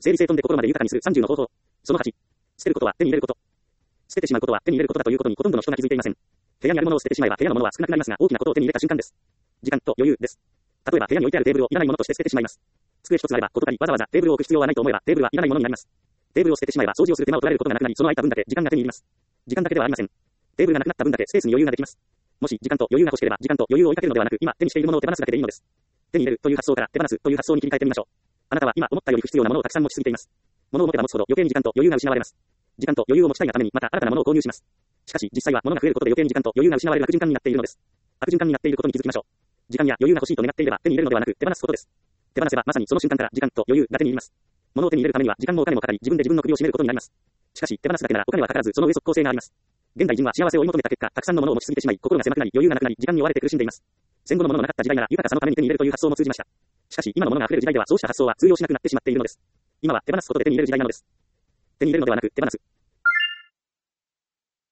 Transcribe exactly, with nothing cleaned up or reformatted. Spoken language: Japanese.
整理整頓で心まで豊かにするさんじゅうの方法。そのはち。捨てることは手に入れること。捨ててしまうことは手に入れることだということにほとんどの人が気づいていません。部屋にあるものを捨ててしまえば部屋のものは少なくなりますが、大きなことを手に入れた瞬間です。時間と余裕です。例えば部屋に置いてあるテーブルをいらないものとして捨ててしまいます。机一つあれば、ことたりわざわざテーブルを置く必要はないと思えば、テーブルはいらないものになります。テーブルを捨ててしまえば掃除をする手間を取られることがなくなり、その空いた分だけ時間が手に入ります。時間だけではありません。テーブルがなくなった分だけスペースに余裕ができます。もし時間と余裕が欲しければ、時間と余裕を追いかけるのではなく、今手にしているものを手放すだけでいいのです。手に入れるという発想から手放すという発想に切り替えてみましょう。あなたは今思ったより不必要なものをたくさん持ちすぎています。物を持てば持つほど余計に時間と余裕が失われます。時間と余裕を持ちたいがためにまた新たなものを購入します。しかし実際は物が増えることで余計に時間と余裕が失われる悪循環になっているのです。悪循環になっていることに気づきましょう。時間や余裕が欲しいと願っていれば手に入れるのではなく手放すことです。手放せばまさにその瞬間から時間と余裕が手に入ります。物を手に入れるためには時間もお金もかかり、自分で自分の首を絞めることになります。しかし手放すだけならお金はかからず、その上即効性があります。現代人は幸せを追い求めた結果、たくさんのものを持ちすぎてしまい、心が狭くなり、余裕がなくなり、時間に追われて苦しんでいます。戦後のもののなかった時代なら豊かさのために手に入れるという発想も通じました。しかし今のものが溢れる時代ではそうした発想は通用しなくなってしまっているのです。今は手放すことで手に入れる時代なのです。手に入れるのではなく手放す。